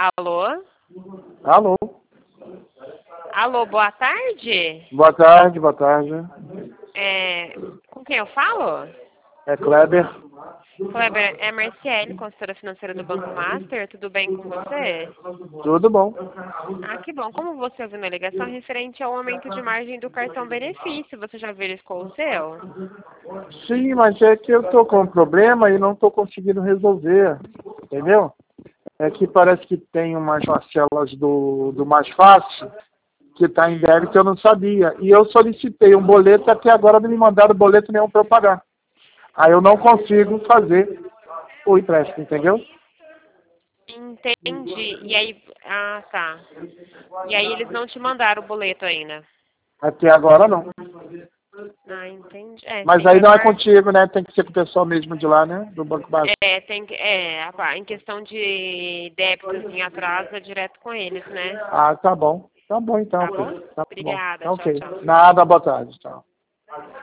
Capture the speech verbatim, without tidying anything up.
Alô? Alô? Alô, boa tarde? Boa tarde, boa tarde. É, com quem eu falo? É Kleber. Kleber, é Marciele, consultora financeira do Banco Master. Tudo bem com você? Tudo bom. Ah, que bom. Como você ouviu na ligação referente ao aumento de margem do cartão benefício, você já verificou o seu? Sim, mas é que eu tô com um problema e não tô conseguindo resolver, entendeu? É que parece que tem umas parcelas do, do Mais Fácil que está em débito, eu não sabia. E eu solicitei um boleto e até agora não me mandaram boleto nenhum para eu pagar. Aí eu não consigo fazer o empréstimo, entendeu? Entendi. E aí, ah, tá. E aí eles não te mandaram o boleto ainda? Até agora não. Ah, entendi. É, Mas tem que aí não é aguardar. contigo, né? Tem que ser com o pessoal mesmo de lá, né? Do Banco Básico. É, tem que, é, a- em questão de débitos em atraso é direto com eles, né? Ah, tá bom. Tá bom então, Tá filho. bom? Tá bom. Obrigada. Tá Tchau, ok. tchau. Nada, boa tarde. Tchau.